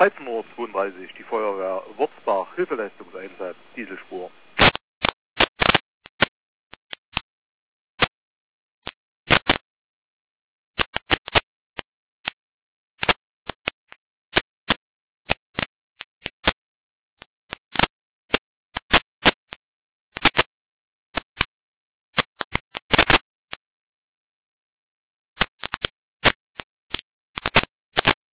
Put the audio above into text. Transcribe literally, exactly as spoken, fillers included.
dreizehn Uhr zweiunddreißig, die Feuerwehr Wurzbach, Hilfeleistungseinsatz, Dieselspur.